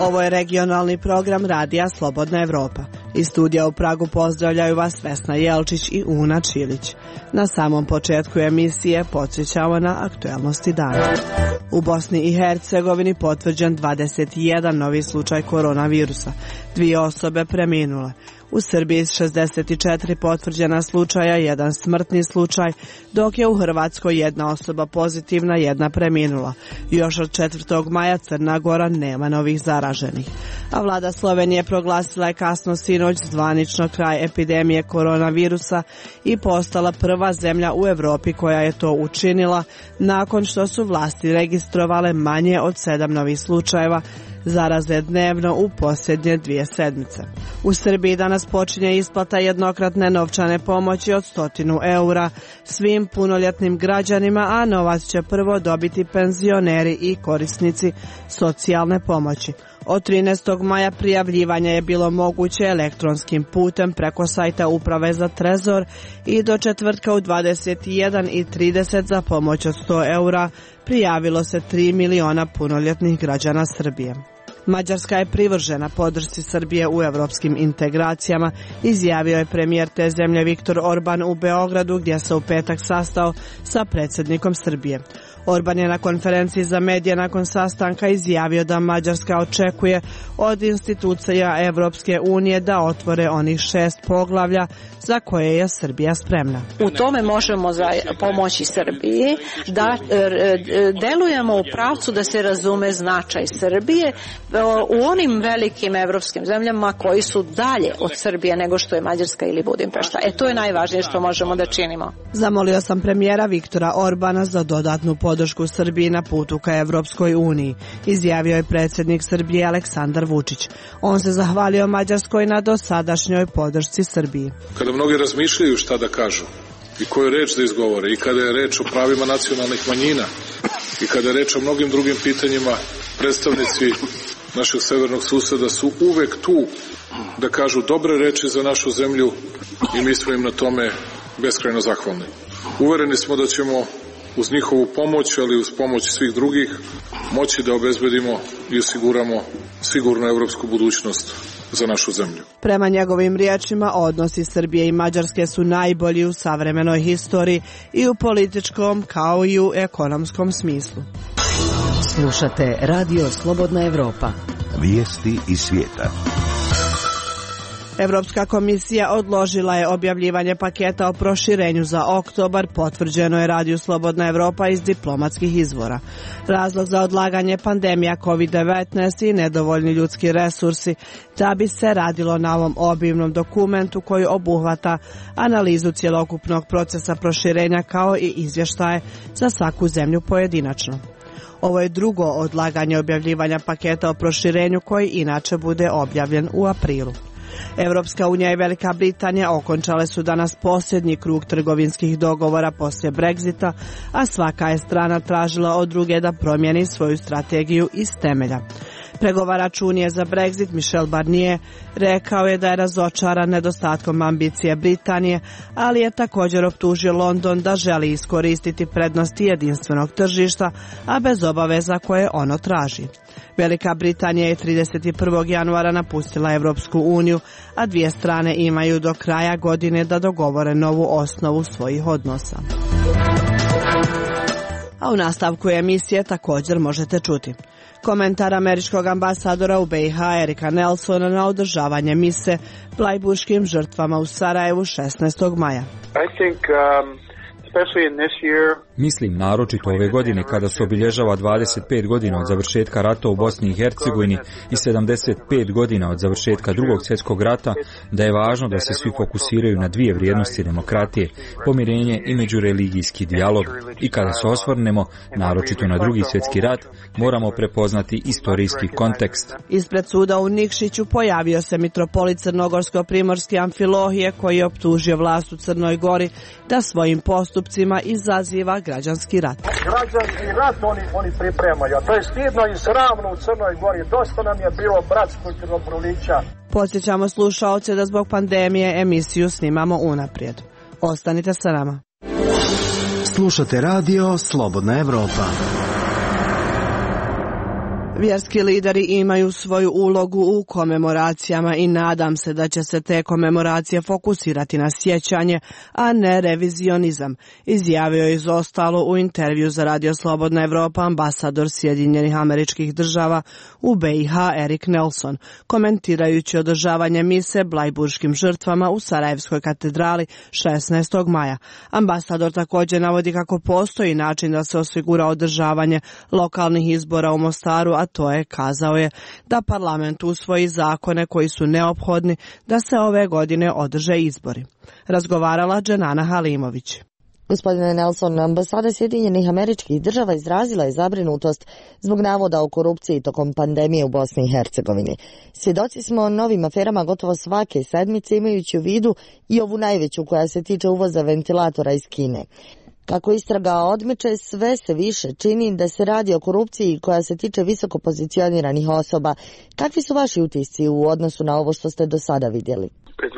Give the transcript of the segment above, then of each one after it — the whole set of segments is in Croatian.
Ovo je regionalni program Radija Slobodna Evropa. Iz studija u Pragu pozdravljaju vas Vesna Jelčić i Una Čilić. Na samom početku emisije podsjećamo na aktuelnosti dana. U Bosni i Hercegovini potvrđen 21 novi slučaj koronavirusa. 2 osobe preminule. U Srbiji 64 potvrđena slučaja, 1 smrtni slučaj, dok je u Hrvatskoj 1 osoba pozitivna, 1 preminula. Još od 4. maja Crna Gora nema novih zaraženih. A vlada Slovenije proglasila je kasno sinoć zvanično kraj epidemije koronavirusa i postala prva zemlja u Europi koja je to učinila nakon što su vlasti registrovale manje od 7 novih slučajeva zaraze dnevno u posljednje 2 sedmice. U Srbiji danas počinje isplata jednokratne novčane pomoći od 100 eura svim punoljetnim građanima, a novac će prvo dobiti penzioneri i korisnici socijalne pomoći. Od 13. maja prijavljivanje je bilo moguće elektronskim putem preko sajta Uprave za Trezor i do četvrtka u 21:30 za pomoć od 100 eura prijavilo se 3 miliona punoljetnih građana Srbije. Mađarska je privržena podršci Srbije u evropskim integracijama, izjavio je premijer te zemlje Viktor Orban u Beogradu, gdje se u petak sastao sa predsjednikom Srbije. Orban je na konferenciji za medije nakon sastanka izjavio da Mađarska očekuje od institucija Evropske unije da otvore onih 6 poglavlja za koje je Srbija spremna. U tome možemo pomoći Srbiji da delujemo u pravcu da se razume značaj Srbije u onim velikim evropskim zemljama koji su dalje od Srbije nego što je Mađarska ili Budimpešta. To je najvažnije što možemo da činimo. Zamolio sam premijera Viktora Orbana za dodatnu podršku Srbiji na putu ka Evropskoj uniji, izjavio je predsjednik Srbije Aleksandar Vučić. On se zahvalio Mađarskoj na dosadašnjoj podršci Srbiji. Kada mnogi razmišljaju šta da kažu i koju reč da izgovore, i kada je reč o pravima nacionalnih manjina, i kada je reč o mnogim drugim pitanjima, predstavnici našeg severnog suseda su uvek tu da kažu dobre reči za našu zemlju i mi smo im na tome beskrajno zahvalni. Uvereni smo da ćemo uz njihovu pomoć, ali uz pomoć svih drugih, moći da obezbedimo i osiguramo sigurnu evropsku budućnost za našu zemlju. Prema njegovim riječima, odnosi Srbije i Mađarske su najbolji u savremenoj historiji i u političkom kao i u ekonomskom smislu. Slušate Radio Slobodna Evropa. Vijesti iz svijeta. Evropska komisija odložila je objavljivanje paketa o proširenju za oktobar, potvrđeno je Radiju Slobodna Evropa iz diplomatskih izvora. Razlog za odlaganje pandemija COVID-19 i nedovoljni ljudski resursi, da bi se radilo na ovom obimnom dokumentu koji obuhvata analizu cjelokupnog procesa proširenja kao i izvještaje za svaku zemlju pojedinačno. Ovo je drugo odlaganje objavljivanja paketa o proširenju koji inače bude objavljen u aprilu. Evropska unija i Velika Britanija okončale su danas posljednji krug trgovinskih dogovora poslije Brexita, a svaka je strana tražila od druge da promijeni svoju strategiju iz temelja. Pregovarač Unije za Brexit Michel Barnier rekao je da je razočaran nedostatkom ambicije Britanije, ali je također optužio London da želi iskoristiti prednosti jedinstvenog tržišta, a bez obaveza koje ono traži. Velika Britanija je 31. januara napustila Evropsku uniju, a 2 strane imaju do kraja godine da dogovore novu osnovu svojih odnosa. A u nastavku emisije također možete čuti komentar američkog ambasadora u BiH Erika Nelsona na održavanje mise plajbuškim žrtvama u Sarajevu 16. maja. Mislim, naročito ove godine kada se obilježava 25 godina od završetka rata u Bosni i Hercegovini i 75 godina od završetka Drugog svjetskog rata, da je važno da se svi fokusiraju na 2 vrijednosti demokratije, pomirenje i međureligijski dijalog. I kada se osvrnemo, naročito na Drugi svjetski rat, moramo prepoznati istorijski kontekst. Ispred suda u Nikšiću pojavio se mitropolit crnogorsko-primorski Amfilohije koji je optužio vlast u Crnoj Gori da svojim postupcima izaziva građanski rat. Građanski rat oni pripremaju, a to je stidno i sramno u Crnoj Gori. Dosta nam je bilo bratskog krvoprolića. Podsjećamo slušaoce da zbog pandemije emisiju snimamo unaprijed. Ostanite sa nama. Slušate Radio Slobodna Evropa. Vjerski lideri imaju svoju ulogu u komemoracijama i nadam se da će se te komemoracije fokusirati na sjećanje, a ne revizionizam, izjavio je izostalo u intervju za Radio Slobodna Evropa ambasador Sjedinjenih Američkih Država u BiH Erik Nelson, komentirajući održavanje mise blajburškim žrtvama u Sarajevskoj katedrali 16. maja. Ambasador također navodi kako postoji način da se osigura održavanje lokalnih izbora u Mostaru, a to je, kazao je, da parlament usvoji zakone koji su neophodni da se ove godine održe izbori. Razgovarala Dženana Halimović. Gospodine Nelson, ambasada Sjedinjenih Američkih Država izrazila je zabrinutost zbog navoda o korupciji tokom pandemije u Bosni i Hercegovini. Svjedoci smo novim aferama gotovo svake sedmice, imajući u vidu i ovu najveću koja se tiče uvoza ventilatora iz Kine. Kako istraga odmiče, sve se više čini da se radi o korupciji koja se tiče visoko pozicioniranih osoba. Kakvi su vaši utisci u odnosu na ovo što ste do sada vidjeli?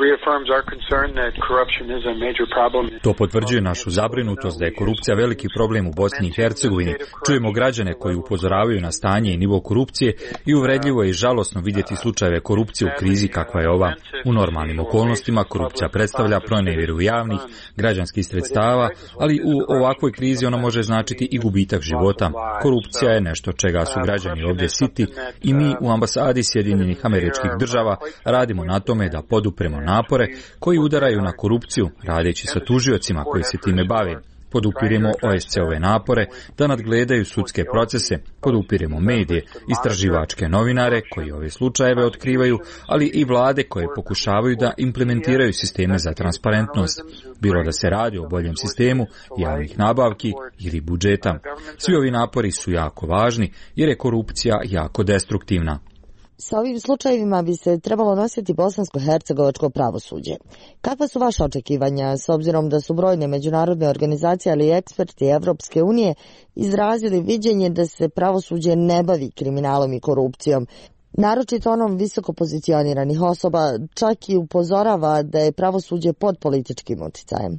To potvrđuje našu zabrinutost da je korupcija veliki problem u Bosni i Hercegovini. Čujemo građane koji upozoravaju na stanje i nivo korupcije i uvredljivo je i žalosno vidjeti slučajeve korupcije u krizi kakva je ova. U normalnim okolnostima korupcija predstavlja pronevjeru javnih, građanskih sredstava, ali u ovakvoj krizi ona može značiti i gubitak života. Korupcija je nešto čega su građani ovdje siti i mi u ambasadi Sjedinjenih Američkih Država radimo na tome da podupremo napore koji udaraju na korupciju, radeći sa tužiocima koji se time bave. Podupiremo OSCE-ove napore da nadgledaju sudske procese, podupiremo medije, istraživačke novinare koji ove slučajeve otkrivaju, ali i vlade koje pokušavaju da implementiraju sisteme za transparentnost, bilo da se radi o boljem sistemu javnih nabavki ili budžeta. Svi ovi napori su jako važni jer je korupcija jako destruktivna. Sa ovim slučajevima bi se trebalo nositi bosansko-hercegovačko pravosuđe. Kakva su vaša očekivanja, s obzirom da su brojne međunarodne organizacije, ali i eksperti Evropske unije izrazili viđenje da se pravosuđe ne bavi kriminalom i korupcijom, naročito onom visoko pozicioniranih osoba, čak i upozorava da je pravosuđe pod političkim utjecajem?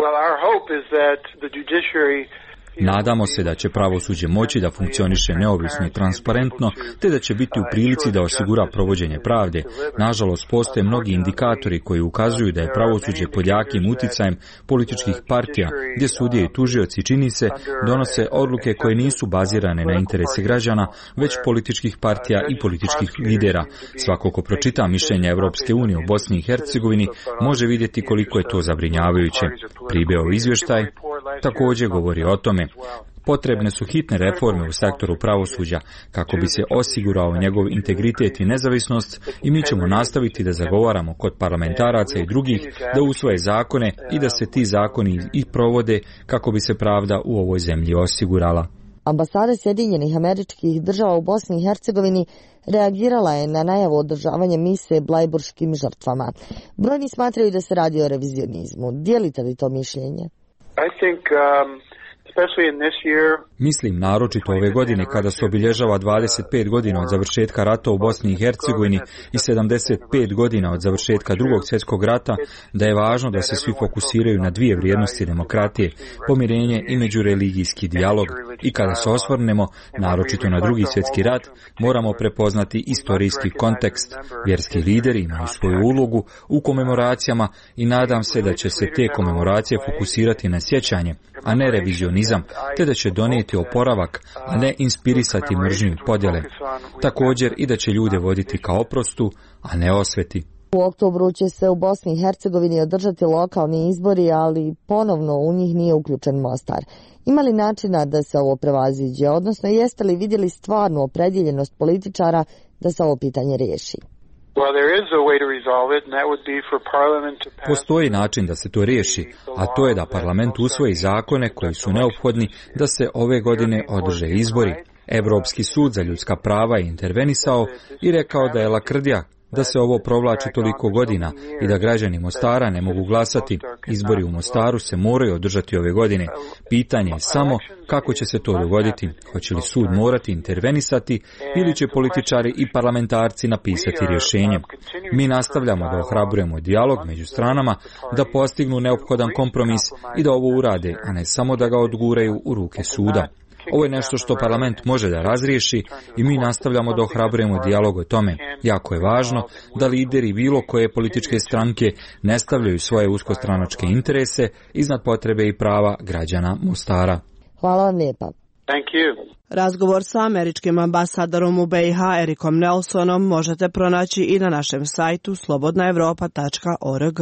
Nadamo se da će pravosuđe moći da funkcioniše neovisno i transparentno, te da će biti u prilici da osigura provođenje pravde. Nažalost, postoje mnogi indikatori koji ukazuju da je pravosuđe pod jakim utjecajem političkih partija, gdje sudije i tužioci, čini se, donose odluke koje nisu bazirane na interese građana, već političkih partija i političkih lidera. Svako ko pročita mišljenje Evropske unije u Bosni i Hercegovini može vidjeti koliko je to zabrinjavajuće. Pribeo izvještaj također govori o tome. Potrebne su hitne reforme u sektoru pravosuđa kako bi se osigurao njegov integritet i nezavisnost i mi ćemo nastaviti da zagovaramo kod parlamentaraca i drugih da usvoje zakone i da se ti zakoni i provode kako bi se pravda u ovoj zemlji osigurala. Ambasada Sjedinjenih Američkih Država u Bosni i Hercegovini reagirala je na najavu održavanja mise blajburškim žrtvama. Brojni smatraju da se radi o revizionizmu. Dijelite li to mišljenje? Mislim naročito ove godine kada se obilježava 25 godina od završetka rata u Bosni i Hercegovini i 75 godina od završetka drugog svjetskog rata, da je važno da se svi fokusiraju na dvije vrijednosti demokratije, pomirenje i međureligijski dijalog. I kada se osvrnemo naročito na drugi svjetski rat, moramo prepoznati istorijski kontekst. Vjerski lideri imaju svoju ulogu u komemoracijama i nadam se da će se te komemoracije fokusirati na sjećanje, a ne revizionizam, te da će donijeti oporavak, a ne inspirisati mržnju i podjele. Također i da će ljude voditi ka oprostu, a ne osveti. U oktobru će se u Bosni i Hercegovini održati lokalni izbori, ali ponovno u njih nije uključen Mostar. Ima li načina da se ovo prevaziđe, odnosno jeste li vidjeli stvarnu opredjeljenost političara da se ovo pitanje riješi? Postoji način da se to riješi, a to je da parlament usvoji zakone koji su neophodni da se ove godine održe izbori. Evropski sud za ljudska prava je intervenisao i rekao da je lakrdija da se ovo provlači toliko godina i da građani Mostara ne mogu glasati. Izbori u Mostaru se moraju održati ove godine. Pitanje je samo kako će se to dogoditi. Hoće li sud morati intervenisati ili će političari i parlamentarci napisati rješenje. Mi nastavljamo da ohrabrujemo dijalog među stranama, da postignu neophodan kompromis i da ovo urade, a ne samo da ga odguraju u ruke suda. Ovo je nešto što parlament može da razriješi i mi nastavljamo da ohrabrujemo dijalog o tome. Jako je važno da lideri bilo koje političke stranke ne stavljaju svoje uskostranačke interese iznad potrebe i prava građana Mostara. Hvala vam lijepa. Razgovor sa američkim ambasadorom u BiH Erikom Nelsonom možete pronaći i na našem sajtu slobodnaevropa.org.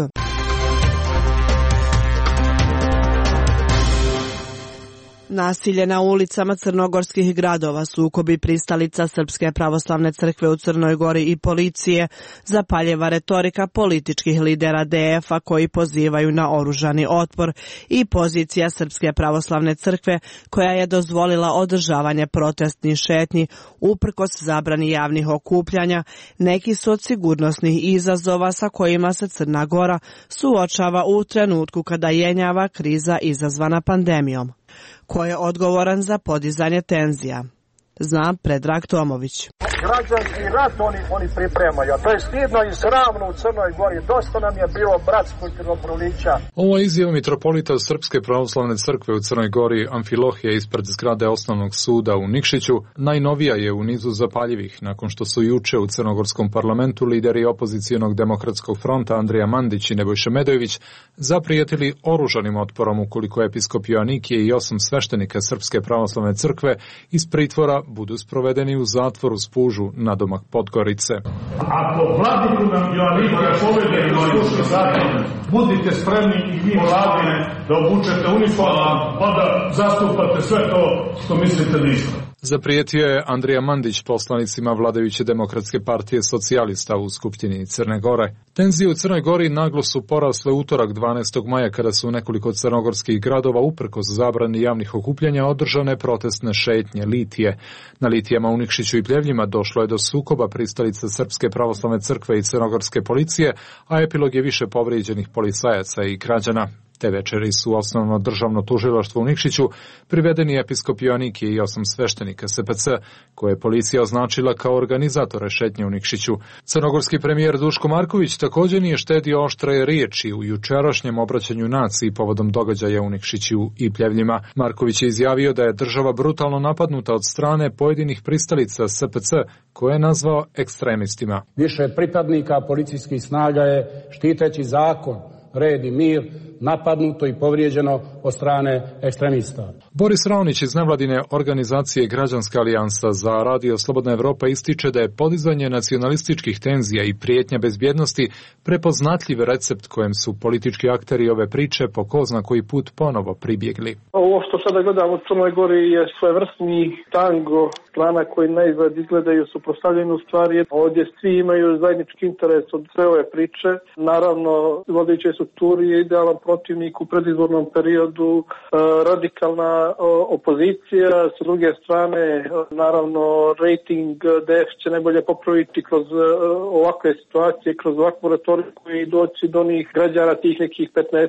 Nasilje na ulicama crnogorskih gradova, sukobi pristalica Srpske pravoslavne crkve u Crnoj Gori i policije, zapaljeva retorika političkih lidera DF-a koji pozivaju na oružani otpor i pozicija Srpske pravoslavne crkve koja je dozvolila održavanje protestnih šetnji uprkos zabrani javnih okupljanja, neki su od sigurnosnih izazova sa kojima se Crna Gora suočava u trenutku kada jenjava kriza izazvana pandemijom. Ko je odgovoran za podizanje tenzija? Zna Predrag Tomović. Građanski rat oni pripremaju, a to je stidno i sramno u Crnoj Gori. Dosta nam je bilo bratskog krvoprolića. Ovo je izjava mitropolita Srpske pravoslavne crkve u Crnoj Gori Amfilohije ispred zgrade osnovnog suda u Nikšiću. Najnovija je u nizu zapaljivih, nakon što su juče u crnogorskom parlamentu lideri opozicijonog demokratskog fronta Andrija Mandić i Nebojša Medojević zaprijetili oružanim otporom ukoliko episkop Joanikije i 8 sveštenika Srpske pravoslavne crkve iz pritvora budu sprovedeni u zatvor uz pužu nadomak Podgorice. Ako vladiku nam Joanikija povede i sluši zakon, budite spremni i vi vladine da obučete uniformu pa da zastupate sve to što mislite da ispravno. Zaprijetio je Andrija Mandić poslanicima vladajuće demokratske partije socijalista u Skupštini Crne Gore. Tenzije u Crnoj Gori naglo su porasle utorak 12. maja kada su u nekoliko crnogorskih gradova uprkos zabrani javnih okupljanja održane protestne šetnje litije. Na litijama u Nikšiću i Pljevljima došlo je do sukoba pristalica Srpske pravoslavne crkve i crnogorske policije, a epilog je više povrijeđenih policajaca i građana. Te večeri su osnovno državno tužilaštvo u Nikšiću privedeni episkop Joanikije i 8 sveštenika SPC, koje je policija označila kao organizatore šetnje u Nikšiću. Crnogorski premijer Duško Marković također nije štedio oštre riječi u jučerašnjem obraćanju naciji povodom događaja u Nikšiću i Pljevljima. Marković je izjavio da je država brutalno napadnuta od strane pojedinih pristalica SPC, koje je nazvao ekstremistima. Više pripadnika policijskih snaga je, štiteći zakon, red i mir, napadnuto i povrijeđeno od strane ekstremista. Boris Raonić iz nevladine organizacije Građanska alijansa za Radio Slobodna Evropa ističe da je podizanje nacionalističkih tenzija i prijetnja bezbjednosti prepoznatljiv recept kojem su politički akteri ove priče po ko zna koji put ponovo pribjegli. Ovo što sada gledamo u Crnoj Gori je svojevrsni tango strana koji naizgled izgledaju suprotstavljeni u stvari. Ovdje svi imaju zajednički interes od sve ove priče. Naravno, vladajuće strukturi je idealan protivnik u predizbornom periodu, radikalna opozicija. S druge strane, naravno, rating DF će najbolje popraviti kroz ovakve situacije, kroz ovakvu retoriku i doći do onih građana, tih nekih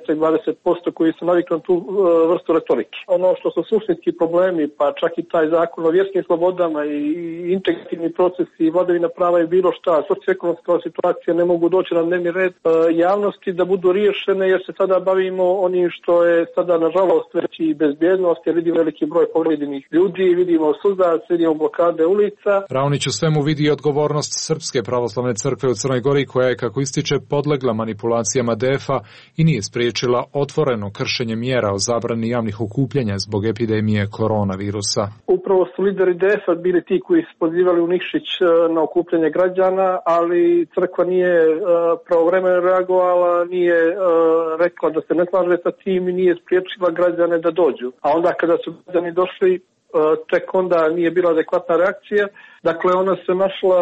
15-20% koji su navikli na tu vrstu retorike. Ono što su suštinski problemi, pa čak i taj zakon o vjerskim slobodama i integrativni procesi i vladavina prava i bilo šta, socioekonomska situacija ne mogu doći na dnevni red javnosti da budu riješene, jer se sada bavimo onim što je sada nažalost već i bezbjednost, jer vidimo veliki broj povrijeđenih ljudi, vidimo sudac, vidimo blokade ulica. Raonić u svemu vidi odgovornost Srpske pravoslavne crkve u Crnoj Gori koja je, kako ističe, podlegla manipulacijama DF-a i nije spriječila otvoreno kršenje mjera o zabrani javnih okupljanja zbog epidemije koronavirusa. Upravo su lideri DF-a bili ti koji su pozivali u Nikšić na okupljanje građana, ali crkva nije pravovremeno reagovala, nije rekla da se ne slaže sa tim i nije spriječila građane da dođu. A onda kada su građani došli, tek onda nije bila adekvatna reakcija. Dakle, ona se našla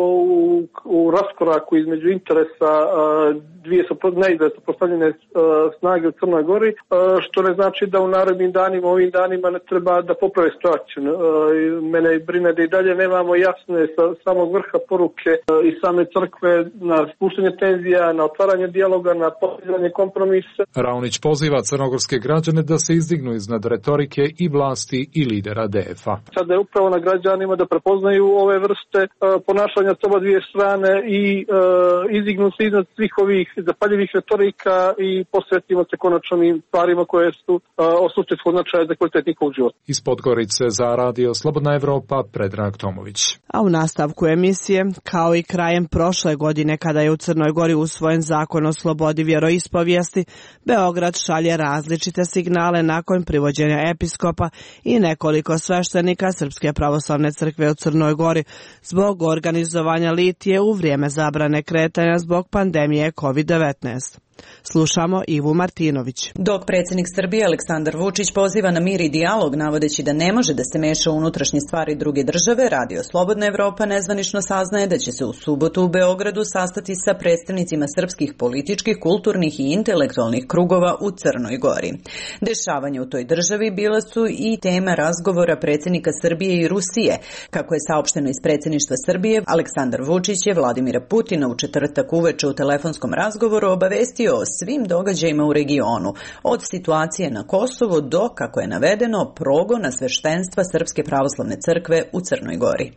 u raskoraku između interesa dvije suprotstavljene snage u Crnoj Gori, što ne znači da u narednim danima, ovim danima ne treba da poprave situaciju. Mene brine da i dalje nemamo jasne sa samog vrha poruke i same crkve na spuštanje tenzija, na otvaranje dijaloga, na postizanje kompromisa. Raonić poziva crnogorske građane da se izdignu iznad retorike i vlasti i lidera DF-a. Sada je upravo na građanima da prepoznaju ove vrste ponašanja s oba dvije strane i izdignu se iznad svih ovih zapaljivih retorika i posvetimo se konačnim stvarima koje su od suštinskog značaja za kvalitet njihovog života. Iz Podgorice za Radio Slobodna Evropa, Predrag Tomović. A u nastavku emisije, kao i krajem prošle godine kada je u Crnoj Gori usvojen zakon o slobodi vjeroispovijesti, Beograd šalje različite signale nakon privođenja episkopa i nekoliko sveštenika Srpske pravoslavne crkve u Crnoj Gori zbog organizovanja litije u vrijeme zabrane kretanja zbog pandemije COVID-19. Slušamo Ivu Martinović. Dok predsjednik Srbije Aleksandar Vučić poziva na mir i dijalog navodeći da ne može da se meša u unutrašnje stvari druge države, Radio Slobodna Evropa nezvanično saznaje da će se u subotu u Beogradu sastati sa predstavnicima srpskih političkih, kulturnih i intelektualnih krugova u Crnoj Gori. Dešavanja u toj državi bila su i tema razgovora predsjednika Srbije i Rusije. Kako je saopšteno iz predsjedništva Srbije, Aleksandar Vučić je Vladimira Putina u četvrtak uveče u telefonskom razgovoru obavestio o svim događajima u regionu, od situacije na Kosovu do, kako je navedeno, progona sveštenstva Srpske pravoslavne crkve u Crnoj Gori.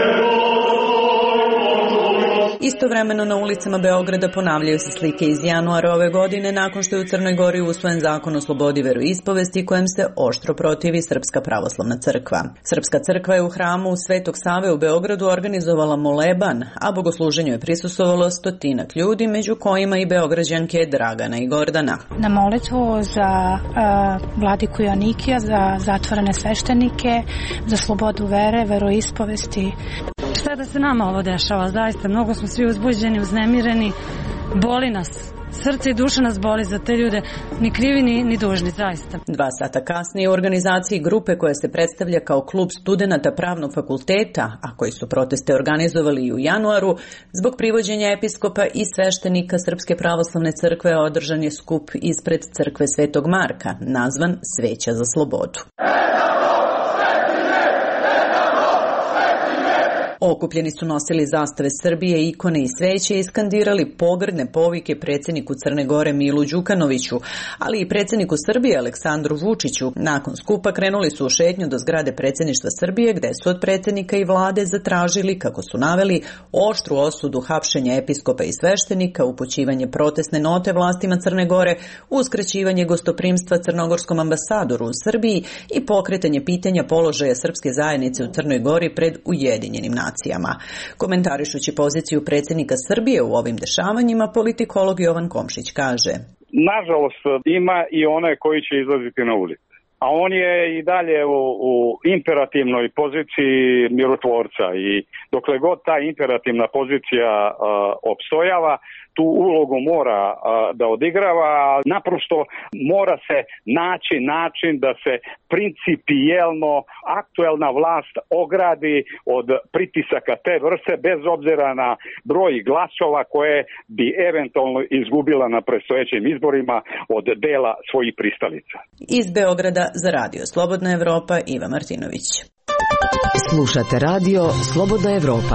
Istovremeno na ulicama Beograda ponavljaju se slike iz januara ove godine nakon što je u Crnoj Gori usvojen zakon o slobodi veroispovesti kojem se oštro protivi Srpska pravoslavna crkva. Srpska crkva je u hramu Svetog Save u Beogradu organizovala moleban, a bogosluženju je prisustvovalo 100 ljudi, među kojima i Beograđanke Dragana i Gordana. Na molitvu za vladiku Joanikija, za zatvorene sveštenike, za slobodu vere, veroispovesti. Šta da se nama ovo dešava? Zaista, mnogo smo svi uzbuđeni, uznemireni, boli nas. Srce i duša nas boli za te ljude, ni krivi ni dužni, zaista. 2 sata kasnije u organizaciji grupe koja se predstavlja kao klub studenata pravnog fakulteta, a koji su proteste organizovali i u januaru, zbog privođenja episkopa i sveštenika Srpske pravoslavne crkve održan je skup ispred crkve Svetog Marka, nazvan Sveća za slobodu. Okupljeni su nosili zastave Srbije, ikone i sveće i skandirali pogrdne povike predsjedniku Crne Gore Milu Đukanoviću, ali i predsjedniku Srbije Aleksandru Vučiću. Nakon skupa krenuli su u šetnju do zgrade predsjedništva Srbije, gde su od predsjednika i vlade zatražili, kako su naveli, oštru osudu hapšenja episkopa i sveštenika, upućivanje protestne note vlastima Crne Gore, uskraćivanje gostoprimstva crnogorskom ambasadoru u Srbiji i pokretanje pitanja položaja srpske zajednice u Crnoj Gori pred Ujedinjenim nacijama. Komentarišući poziciju predsjednika Srbije u ovim dešavanjima, politikolog Jovan Komšić kaže: Nažalost, ima i one koji će izlaziti na ulicu. A on je i dalje u imperativnoj poziciji mirotvorca i dokle god ta imperativna pozicija opstojava, tu ulogu mora da odigrava, naprosto mora se naći način da se principijelno aktuelna vlast ogradi od pritisaka te vrste bez obzira na broj glasova koje bi eventualno izgubila na predstojećim izborima od dela svojih pristalica. Iz Beograda za Radio Slobodna Evropa, Iva Martinović. Slušate Radio Slobodna Evropa.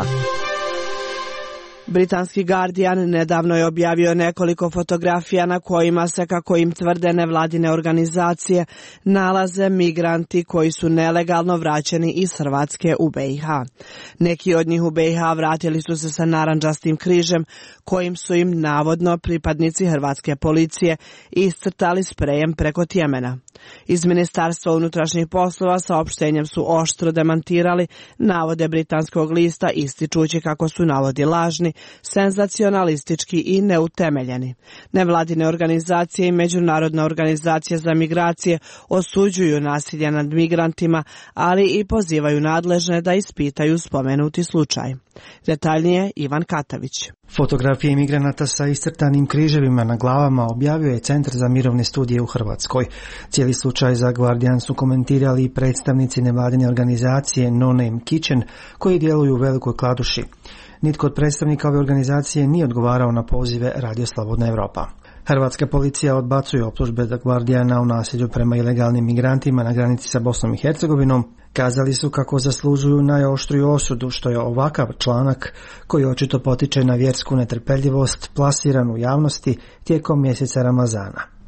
Britanski Guardian nedavno je objavio nekoliko fotografija na kojima se, kako im tvrde nevladine organizacije, nalaze migranti koji su nelegalno vraćeni iz Hrvatske u BiH. Neki od njih u BiH vratili su se sa narandžastim križem kojim su im navodno pripadnici hrvatske policije iscrtali sprejem preko tjemena. Iz Ministarstva unutrašnjih poslova saopštenjem su oštro demantirali navode britanskog lista, ističući kako su navodi lažni, senzacionalistički i neutemeljeni. Nevladine organizacije i Međunarodna organizacija za migracije osuđuju nasilje nad migrantima, ali i pozivaju nadležne da ispitaju spomenuti slučaj. Detaljnije Ivan Katavić. Fotografije imigranata sa iscrtanim križevima na glavama objavio je Centar za mirovne studije u Hrvatskoj. Cijeli slučaj za Guardian su komentirali i predstavnici nevladine organizacije No Name Kitchen, koji djeluju u Velikoj Kladuši. Nitko od predstavnika ove organizacije nije odgovarao na pozive Radio Slobodna Evropa. Hrvatska policija odbacuje optužbe da Guardiana o nasilju prema ilegalnim migrantima na granici sa Bosnom i Hercegovinom. Kazali su kako zaslužuju najoštriju osudu, što je ovakav članak, koji očito potiče na vjersku netrpeljivost, plasiran u javnosti tijekom mjeseca Ramazana.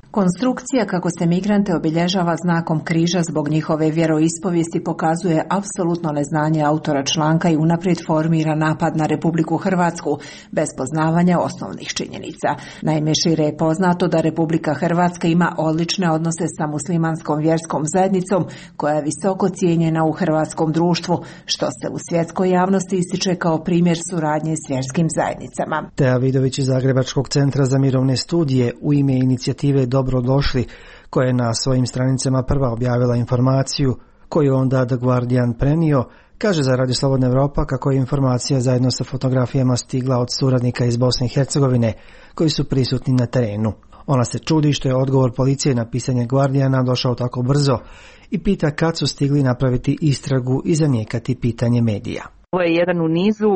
Konstrukcija kako se migrante obilježava znakom križa zbog njihove vjeroispovijesti pokazuje apsolutno neznanje autora članka i unaprijed formira napad na Republiku Hrvatsku bez poznavanja osnovnih činjenica. Naime, šire je poznato da Republika Hrvatska ima odlične odnose sa muslimanskom vjerskom zajednicom koja je visoko cijenjena u hrvatskom društvu, što se u svjetskoj javnosti ističe kao primjer suradnje s vjerskim zajednicama. Teja Vidović iz Zagrebačkog centra za mirovne studije u ime inicijative Dobrodošli, koja je na svojim stranicama prva objavila informaciju koju onda The Guardian prenio, kaže za Radio Slobodna Evropa kako je informacija zajedno sa fotografijama stigla od suradnika iz Bosne i Hercegovine koji su prisutni na terenu. Ona se čudi što je odgovor policije na pisanje Guardiana došao tako brzo i pita kad su stigli napraviti istragu i zanijekati pitanje medija. Ovo je jedan u nizu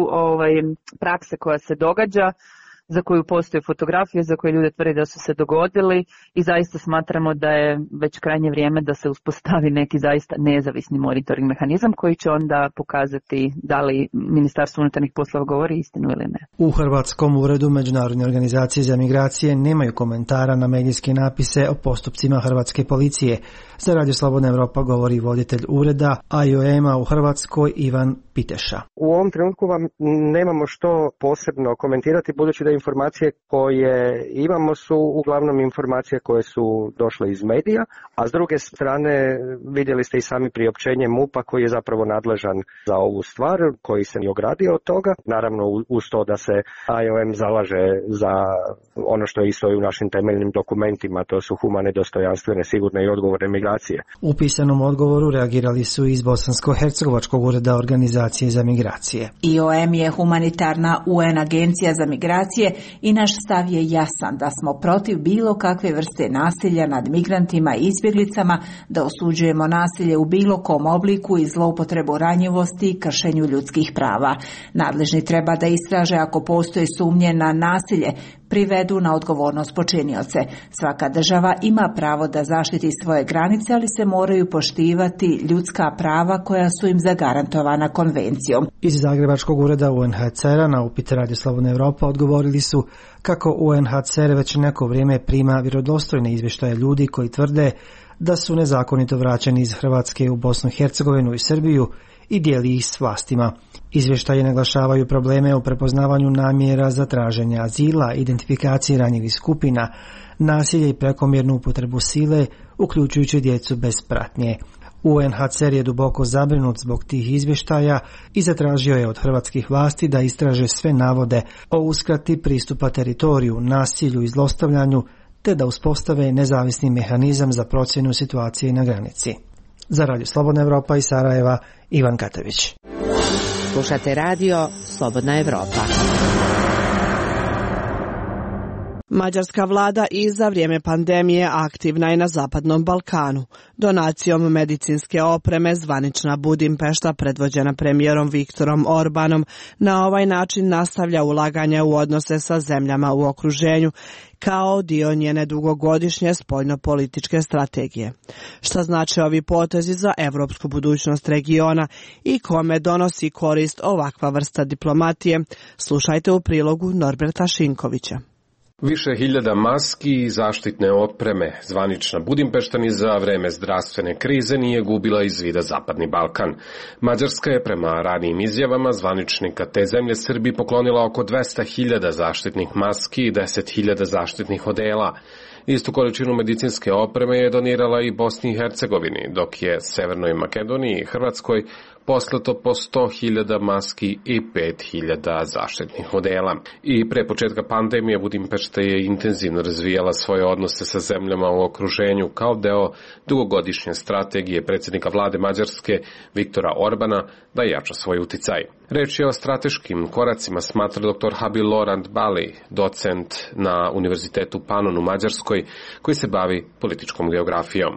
prakse koja se događa, za koju postoje fotografije, za koje ljude tvrde da su se dogodili i zaista smatramo da je već krajnje vrijeme da se uspostavi neki zaista nezavisni monitoring mehanizam koji će onda pokazati da li Ministarstvo unutarnjih poslova govori istinu ili ne. U Hrvatskom uredu Međunarodne organizacije za migracije nemaju komentara na medijske napise o postupcima hrvatske policije. Za Radio Slobodna Evropa govori voditelj ureda IOM-a u Hrvatskoj Ivan Piteša. U ovom trenutku vam nemamo što posebno komentirati, budući da informacije koje imamo su uglavnom informacije koje su došle iz medija, a s druge strane vidjeli ste i sami priopćenje MUP-a koji je zapravo nadležan za ovu stvar, koji se i ogradio od toga. Naravno uz to da se IOM zalaže za ono što je isto i u našim temeljnim dokumentima, to su humane, dostojanstvene, sigurne i odgovorne migracije. U pisanom odgovoru reagirali su iz Bosansko-hercegovačkog ureda Organizacije za migracije. IOM je humanitarna UN agencija za migracije i naš stav je jasan da smo protiv bilo kakve vrste nasilja nad migrantima i izbjeglicama, da osuđujemo nasilje u bilo kom obliku i zloupotrebu ranjivosti i kršenju ljudskih prava. Nadležni treba da istraže ako postoje sumnje na nasilje, privedu na odgovornost počinioce. Svaka država ima pravo da zaštiti svoje granice, ali se moraju poštivati ljudska prava koja su im zagarantovana konvencijom. Iz Zagrebačkog ureda UNHCR-a na upite Radio Slobodna Evropa odgovorili su kako UNHCR već neko vrijeme prima vjerodostojne izvještaje ljudi koji tvrde da su nezakonito vraćeni iz Hrvatske u Bosnu i Hercegovinu i Srbiju i dijeli ih s vlastima. Izvještaji naglašavaju probleme u prepoznavanju namjera za traženje azila, identifikaciji ranjivih skupina, nasilje i prekomjernu upotrebu sile, uključujući djecu bez pratnje. UNHCR je duboko zabrinut zbog tih izvještaja i zatražio je od hrvatskih vlasti da istraže sve navode o uskrati pristupa teritoriju, nasilju i zlostavljanju, te da uspostave nezavisni mehanizam za procjenu situacije na granici. Za Radio Slobodna Evropa iz Sarajeva, Ivan Katević. Slušate radio Slobodna Evropa. Mađarska vlada i za vrijeme pandemije aktivna je na Zapadnom Balkanu. Donacijom medicinske opreme zvanična Budimpešta, predvođena premijerom Viktorom Orbanom, na ovaj način nastavlja ulaganja u odnose sa zemljama u okruženju, kao dio njene dugogodišnje spoljnopolitičke strategije. Šta znače ovi potezi za evropsku budućnost regiona i kome donosi korist ovakva vrsta diplomatije? Slušajte u prilogu Norberta Šinkovića. Više hiljada maski i zaštitne opreme. Zvanična Budimpešta ni za vreme zdravstvene krize nije gubila iz vida Zapadni Balkan. Mađarska je prema ranijim izjavama zvaničnika te zemlje Srbiji poklonila oko 200.000 zaštitnih maski i 10.000 zaštitnih odela. Istu količinu medicinske opreme je donirala i Bosni i Hercegovini, dok je Severnoj Makedoniji i Hrvatskoj poslato po 100.000 maski i 5.000 zaštitnih odela. I pre početka pandemije Budimpešta je intenzivno razvijala svoje odnose sa zemljama u okruženju kao deo dugogodišnje strategije predsjednika vlade Mađarske Viktora Orbana da jača svoj uticaj. Reč je o strateškim koracima, smatra dr. Habil Lorand Bali, docent na Univerzitetu Panon u Mađarskoj, koji se bavi političkom geografijom.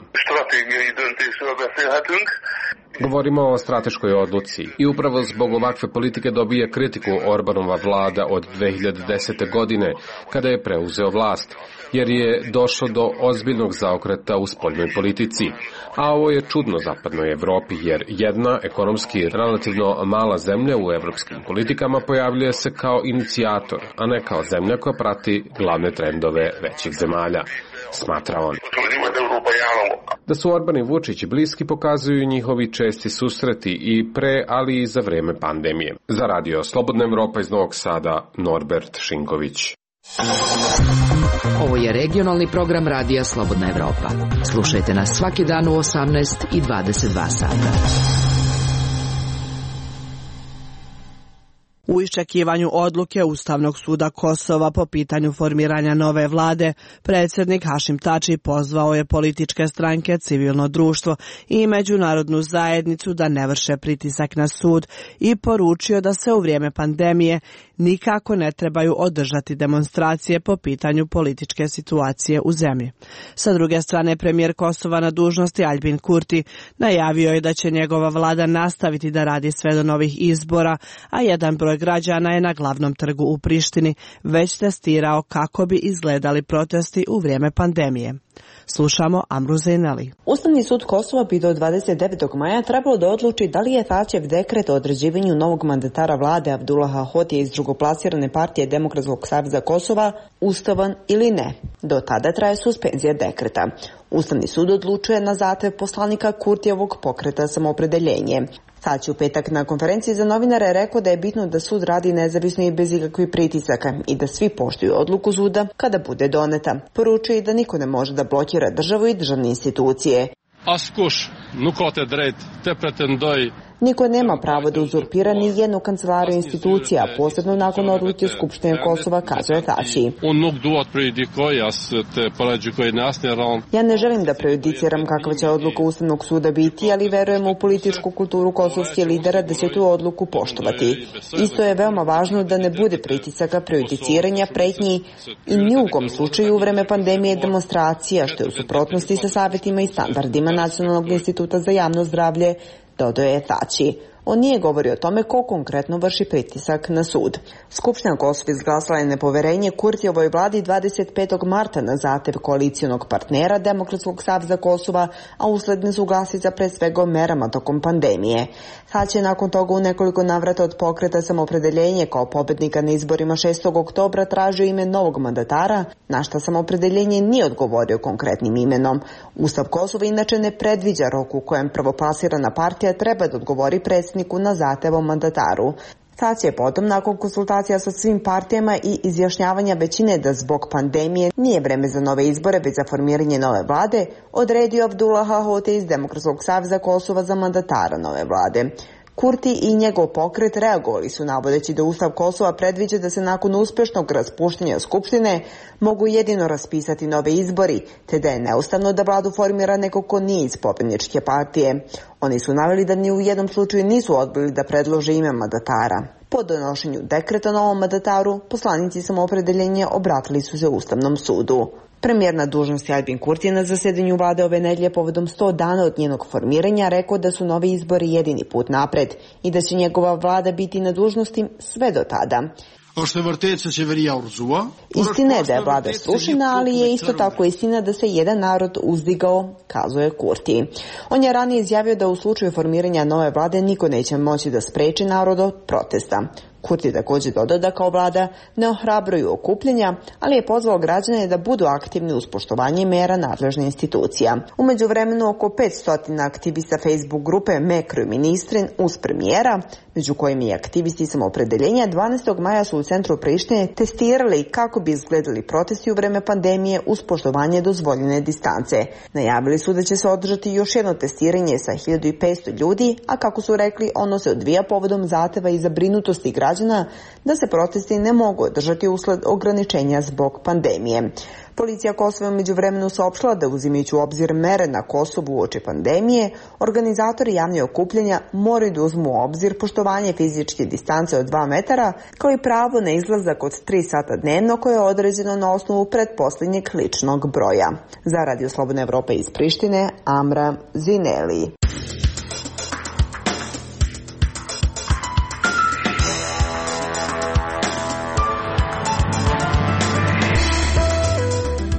Govorimo o strateškoj odluci i upravo zbog ovakve politike dobije kritiku Orbanova vlada od 2010. godine kada je preuzeo vlast, jer je došlo do ozbiljnog zaokreta u spoljnoj politici. A ovo je čudno zapadnoj Evropi, jer jedna ekonomski relativno mala zemlja u evropskim politikama pojavljuje se kao inicijator, a ne kao zemlja koja prati glavne trendove većih zemalja. smatra on. Da su Orban i Vučić bliski pokazuju njihovi česti susreti i pre, ali i za vreme pandemije. Za radio Slobodna Evropa iz Novog Sada, Norbert Šinković. Ovo je regionalni program radija Slobodna Evropa. Slušajte nas svaki dan u 18 i 22 sata. U iščekivanju odluke Ustavnog suda Kosova po pitanju formiranja nove vlade, predsjednik Hašim Tači pozvao je političke stranke, civilno društvo i međunarodnu zajednicu da ne vrše pritisak na sud i poručio da se u vrijeme pandemije nikako ne trebaju održati demonstracije po pitanju političke situacije u zemlji. Sa druge strane, premijer Kosova na dužnosti Aljbin Kurti najavio je da će njegova vlada nastaviti da radi sve do novih izbora, a jedan broj građana je na glavnom trgu u Prištini već testirao kako bi izgledali protesti u vrijeme pandemije. Slušamo Amru Zejnali. Ustavni sud Kosova bi do 29. maja trebalo da odluči da li je Tačev dekret o određivanju novog mandatara vlade Abdullaha Hotija iz drugoplasirane partije Demokratskog saveza Kosova ustavan ili ne. Do tada traje suspenzija dekreta. Ustavni sud odlučuje na zahtev poslanika Kurtijevog pokreta Samoopredeljenje. Tači u petak na konferenciji za novinare rekao da je bitno da sud radi nezavisno i bez ikakvih pritisaka i da svi poštuju odluku suda kada bude doneta. Poručuje i da niko ne može da blokira državu i državne institucije. Niko nema pravo da uzurpira ni jednu kancelariju institucija, posebno nakon odluke Skupštine Kosova, kazuje Tači. Ja ne želim da prejudiciram kakva će odluka Ustavnog suda biti, ali verujem u političku kulturu kosovskih lidera da će tu odluku poštovati. Isto je veoma važno da ne bude pritisaka, prejudiciranja, pretnji i ni u kom slučaju u vreme pandemije demonstracija, što je u suprotnosti sa savjetima i standardima Nacionalnog instituta za javno zdravlje, dodao je Tači. On nije govorio o tome ko konkretno vrši pritisak na sud. Skupština Kosova izglasala je nepoverenje Kurtijevoj vladi 25. marta na zahtev koalicijonog partnera Demokratskog saveza Kosova, a usled nesuglasica pre svega o merama tokom pandemije. Tači je nakon toga u nekoliko navrata od pokreta Samoopredeljenje kao pobednika na izborima 6. oktobra tražio ime novog mandatara, na šta Samoopredeljenje nije odgovorio konkretnim imenom. Ustav Kosova inače ne predviđa rok u kojem prvoplasirana partija treba da odgovori predsjedniku na zahtev o mandataru. Tači je potom, nakon konsultacija sa svim partijama i izjašnjavanja većine da zbog pandemije nije vreme za nove izbore već za formiranje nove vlade, odredio Abdullaha Hotija iz Demokratskog saveza Kosova za mandatara nove vlade. Kurti i njegov pokret reagovali su navodeći da Ustav Kosova predviđa da se nakon uspješnog raspuštanja Skupštine mogu jedino raspisati nove izbori, te da je neustavno da vladu formira neko ko nije iz pobjedničke partije. Oni su naveli da ni u jednom slučaju nisu odbili da predlože ime mandatara. Po donošenju dekreta novom mandataru, poslanici Samoopredeljenja obratili su se Ustavnom sudu. Premijer na dužnosti Aljbin Kurti je na zasedanju vlade ove nedelje povodom 100 dana od njenog formiranja rekao da su novi izbori jedini put napred i da će njegova vlada biti na dužnosti sve do tada. Istina je da je vlada srušena, ali je isto tako istina da se jedan narod uzdigao, kazuje Kurti. On je ranije izjavio da u slučaju formiranja nove vlade niko neće moći da spreči narod od protesta. Kurti također dodao da kao vlada ne ohrabruju okupljanja, ali je pozvao građane da budu aktivni uz poštovanje mera nadležnih institucija. U međuvremenu oko 500 aktivista Facebook grupe Mekru ministrin uz premijera, među kojim i aktivisti Samoopredeljenja, 12. maja su u centru Prištine testirali kako bi izgledali protesti u vreme pandemije uz poštovanje dozvoljene distance. Najavili su da će se održati još jedno testiranje sa 1500 ljudi, a kako su rekli, ono se odvija povodom zahteva i zabrinutosti građana da se protesti ne mogu održati usled ograničenja zbog pandemije. Policija Kosova je međuvremenu saopštila da uzimajući u obzir mere na Kosovu uoči pandemije, organizatori javnih okupljanja moraju da uzmu u obzir poštovanje fizičke distance od 2 metara, kao i pravo na izlazak od 3 sata dnevno koje je određeno na osnovu pretposlednjeg ličnog broja. Za Radio Slobodna Evropa iz Prištine, Amra Zineli.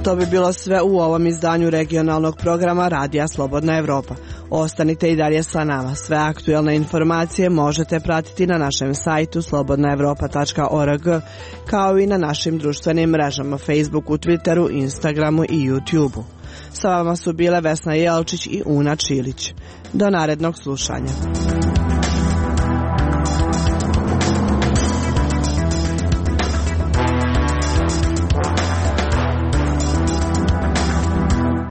To bi bilo sve u ovom izdanju regionalnog programa Radija Slobodna Evropa. Ostanite i dalje sa nama. Sve aktuelne informacije možete pratiti na našem sajtu slobodnaevropa.org, kao i na našim društvenim mrežama Facebooku, Twitteru, Instagramu i YouTubeu. Sa vama su bile Vesna Jelčić i Una Čilić. Do narednog slušanja.